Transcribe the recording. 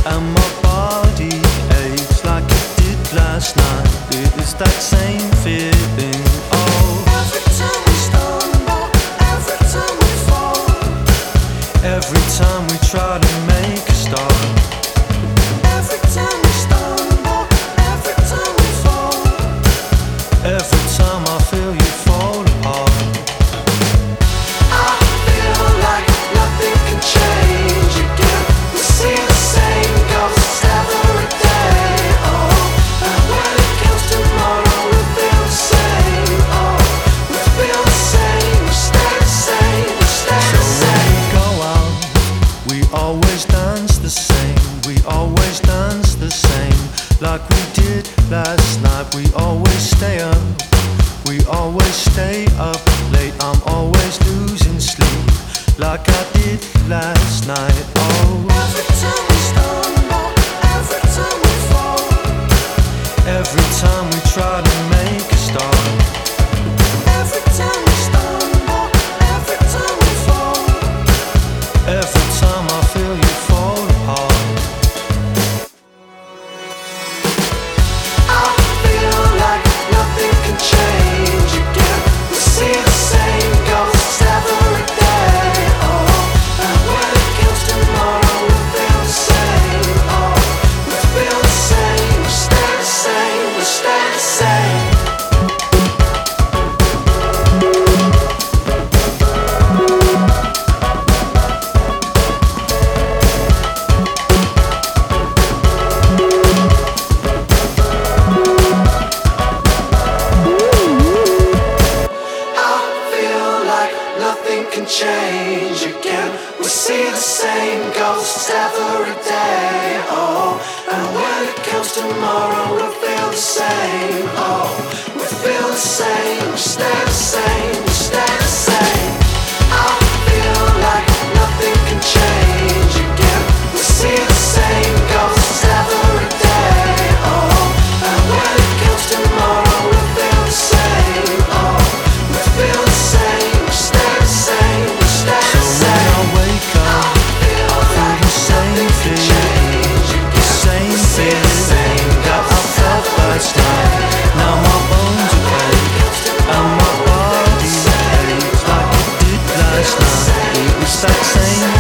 and my body aches like it did last night. It is that same feeling. Oh, every time we stumble, every time we fall, every time we try to make a start, every time we stumble, every time we fall, every time I feel you fall apart. I feel like nothing can change again. We see the same ghosts every day. Oh, and when it comes tomorrow, we feel the same. Oh, we feel the same. We stay the same. We stay the So when same. we go out, we always dance the same. We always dance the same, like we did last night. We always stay up. We always stay up late. I'm always losing sleep, like I did last night. Oh, Every time we stumble, every time we fall, every time we try to make a start, every time we stumble, every time we fall, every time I feel you fall apart. I feel like nothing can change again. We see the same ghosts every day. Oh, and when it comes tomorrow, we feel the same. Oh, we feel the same. We stay the same. We stay the same. Nothing can change again. We see the same ghosts every day. Oh, and when it comes tomorrow, we feel the same. Oh, we feel the same. We stay the same. We stay the same. I feel like nothing can change again. We see the same ghosts every day. Oh, and when it comes tomorrow, we feel the same. Oh, we feel the same. We stay the same. We stay the So when same. I wake up, I feel the same feeling, the same feeling that I felt last night. Now my bones are ache and my body aches like it did last night. It was that same